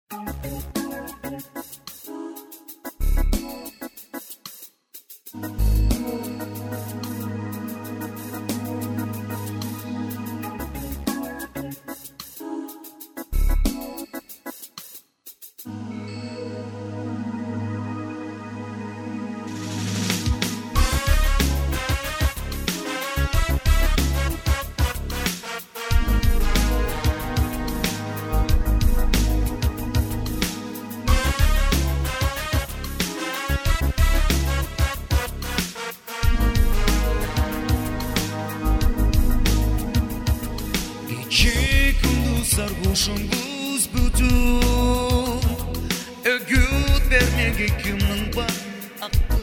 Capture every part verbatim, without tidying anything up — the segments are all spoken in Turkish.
Sarhoşum buz budur Öğüt vermege kimnin var aklı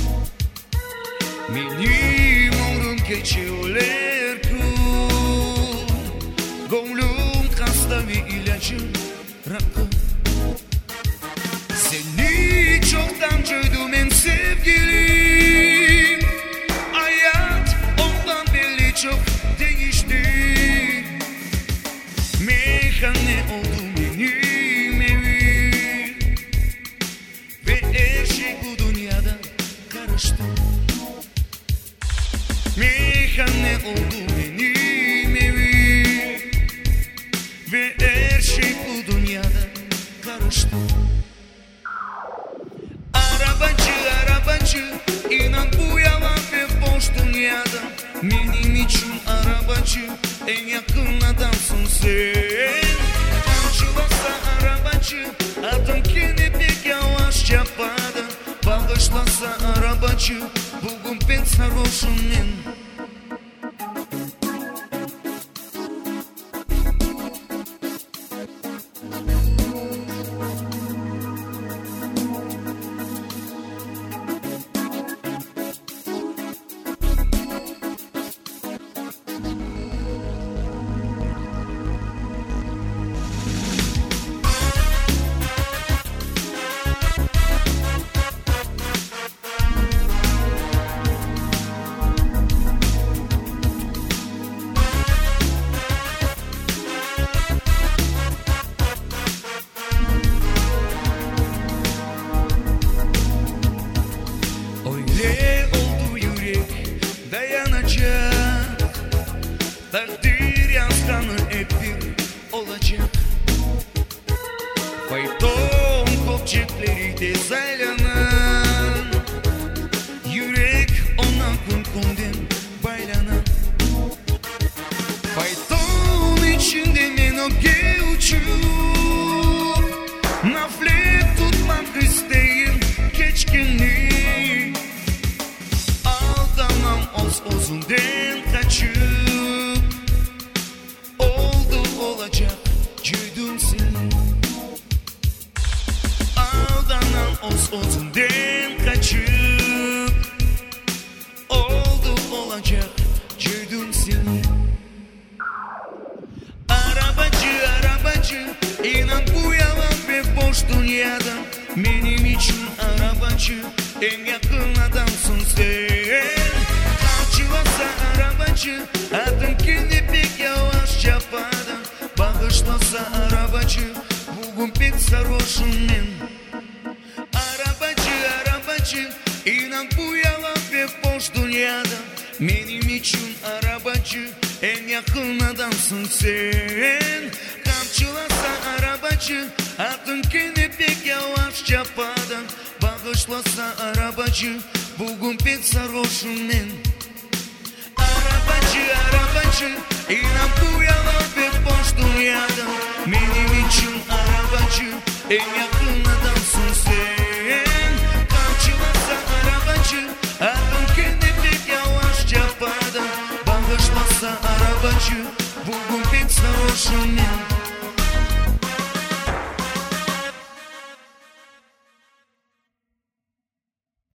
Benim umrum geçiyorlar kun Gönlüm hasta ve ilacım rakı Seni çoktan duydum en sevgilim Hayat ondan belli çok değişti Meyhane oldu benim evim Ve her şey bu dünyada karıştı Meyhane oldu benim evim Ve her şey bu dünyada karıştı Arabacı arabacı inan bu yalan ve boş dünyada Benim için arabacı en yakın adamsın sen Kamçılasa arabacı adım kendi pek yavaş yapardı Bağışlasa arabacı bugün pek sarhoşum ben Takdir yazganı hep bir olacak Fayton kopçekleri tez aylanan Yürek ona kunkundan baylanan Fayton içinde men o gevçuk Naflet tutmak isteyim keçkinlik Aldanam oz ozundan kaçıp olacak duydum seni Aldanan oz ozundan kaçıp Oldu olacak duydum seni Arabacı arabacı inan bu yalan ve boş dünyada Benim için arabacı en yakın adamsın sen Kamçılasa arabacı adım kendi pek yavaş yapardı Bağışlasa arabacı bugün pek sarhoşum ben Arabacı arabacı inan bu yalan ve boş dünyada Benim için arabacı en yakın adamsın sen Kamçılasa arabacı adın kendi pek yavaş yapardı Bağışlasa arabacı bugün pek sarhoşum ben Arabacı arabacı inan bu yalan ve boş dünyada Benim için arabacı en yakın adamsın sen Kamçılasa arabacı adım kendi pek yavaş yapardı Bağışlasa arabacı bugün pek sarhoşum ben